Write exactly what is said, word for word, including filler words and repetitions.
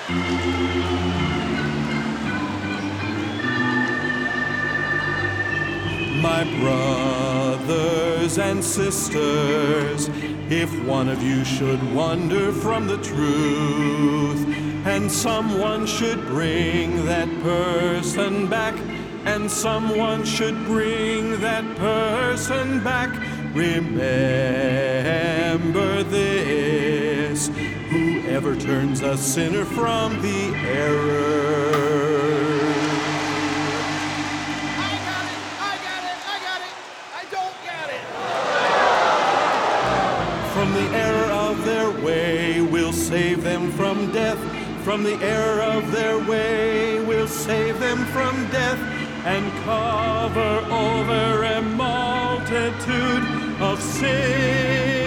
My brothers and sisters, if one of you should wander from the truth, and someone should bring that person back, and someone should bring that person back, remember this: whoever turns a sinner from the error. From the error of their way, we'll save them from death. From the error of their way, we'll save them from death, and cover over a multitude of sins.